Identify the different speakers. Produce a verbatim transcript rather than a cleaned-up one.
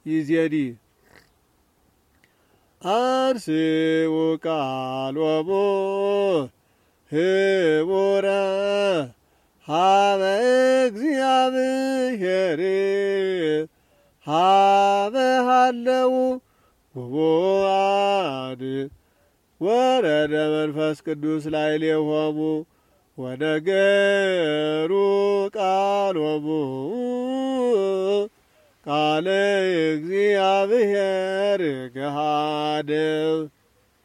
Speaker 1: ይዜዲ አንስኡ ቃሎሙ ህቡረ ሀበ እግዚአብሔር ሀበ ሃለው ውቡአን ወረደ መንፈስ ቅዱስ ላዕሌሆሙ ወነገሩ ቃሎሙ ቃለ እግዚአብሔር ገሃደ